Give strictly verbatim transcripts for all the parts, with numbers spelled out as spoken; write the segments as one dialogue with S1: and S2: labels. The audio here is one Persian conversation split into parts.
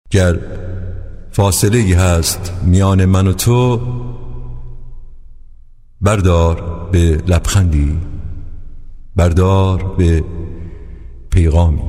S1: گر فاصله ای هست میان من و تو، بردار به لبخندی، بردار به پیغامی.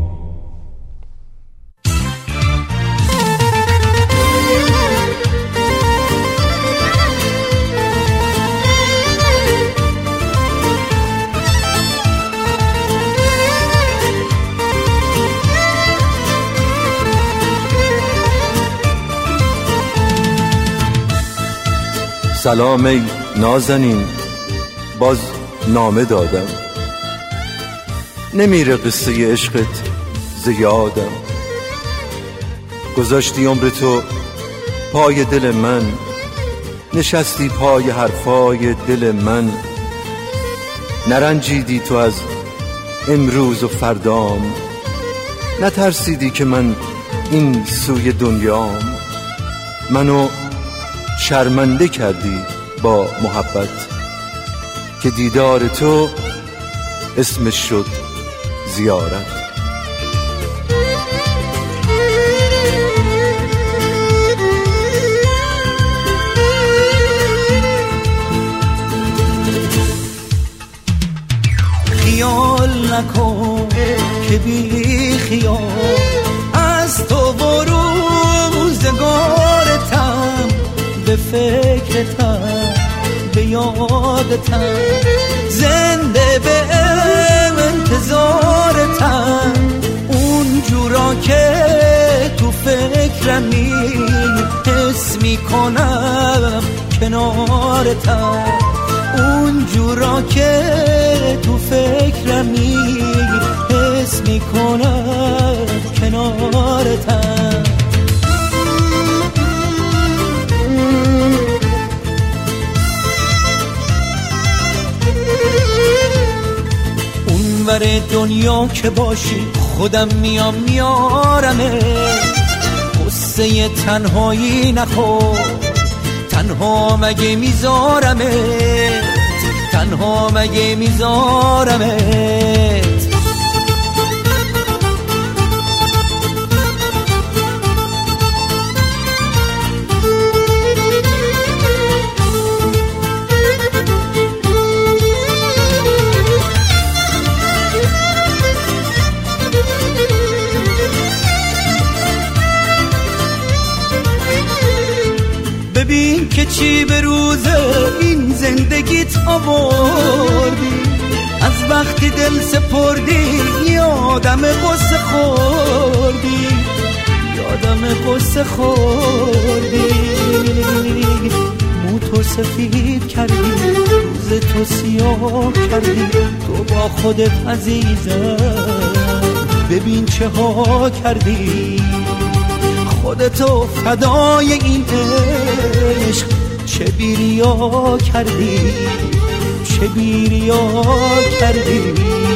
S2: سلام ای نازنین، باز نامه دادم، نمیره قصه عشقت زیادم. گذاشتی عمر تو پای دل من، نشستی پای حرفای دل من، نرنجیدی تو از امروز و فردام، نترسیدی که من این سوی دنیام. منو شرمنده کردی با محبت که دیدار تو اسمش شد زیارت.
S3: خیال نکن که بی خیال از تو و روزگارتم، به فکرتم به یادتم، زنده به انتظارتم. اون جورا که تو فکرمی حس میکنم کنارتم، اون جورا که تو فکرمی حس میکنم کنارتم. اونور دنیا که باشی خودم میام میارمه، قصه تنهایی نخور، تنها مگه میذارمه، تنها مگه میذارمه. ببین که چی به روزه این زندگیت آوردی، از وقتی دل سپردی یادم قصه خوردی، یادم قصه خوردی. مو تو سفید کردی، روز تو سیاه کردی، تو با خودت عزیزم ببین چه ها کردی. خودتو فدای این عشق چه بیریا کردی، چه بیریا کردی.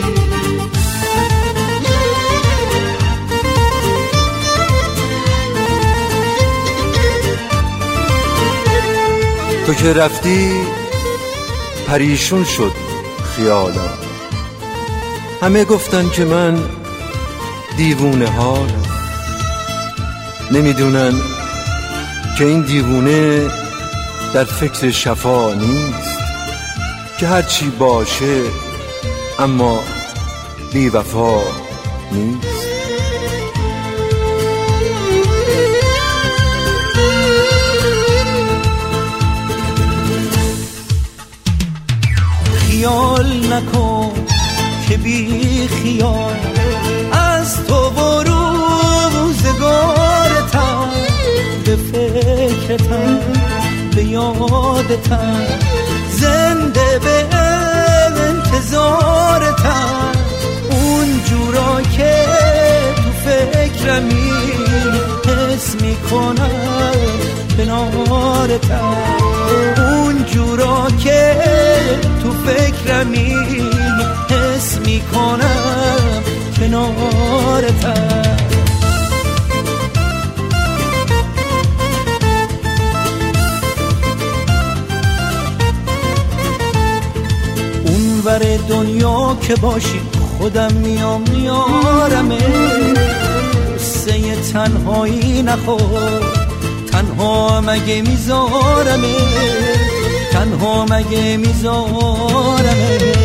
S2: تو که رفتی پریشون شد خیالم، همه گفتن که من دیوونه حالم، نمیدونن که این دیوونه در فکر شفا نیست، که هرچی باشه اما بی وفا نیست.
S3: خیال نکن که بی خیال از تو و روزگارتم، به فکرتم به یادتم، زنده به انتظارتم. اون جورا که تو فکرمی حس میکنم کنارتم، اون جورا که تو فکرمی حس میکنم کنارتم. اونور دنیا که باشی خودم میام میارمه، قصه تنهایی نخور، تنها مگه میذارمه، تنها مگه میذارمه.